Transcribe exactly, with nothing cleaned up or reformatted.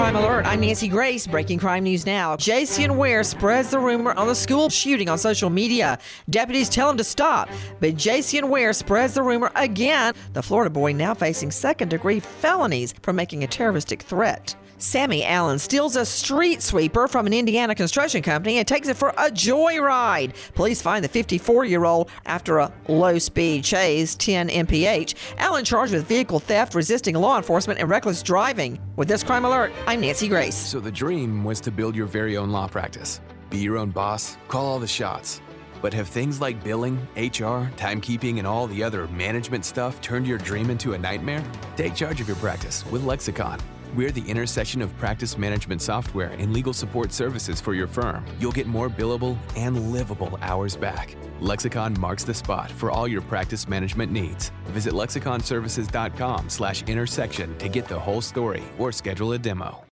Crime Alert. I'm Nancy Grace. Breaking crime news now. Jason Ware spreads the rumor on the school shooting on social media. Deputies tell him to stop, but Jason Ware spreads the rumor again. The Florida boy now facing second-degree felonies for making a terroristic threat. Sammy Allen steals a street sweeper from an Indiana construction company and takes it for a joyride. Police find the fifty-four-year-old after a low-speed chase, ten M P H. Allen charged with vehicle theft, resisting law enforcement, and reckless driving. With this Crime Alert, I'm Nancy Grace. So the dream was to build your very own law practice. Be your own boss, call all the shots. But have things like billing, H R, timekeeping, and all the other management stuff turned your dream into a nightmare? Take charge of your practice with Lexicon. We're the intersection of practice management software and legal support services for your firm. You'll get more billable and livable hours back. Lexicon marks the spot for all your practice management needs. Visit lexiconservices.com slash intersection to get the whole story or schedule a demo.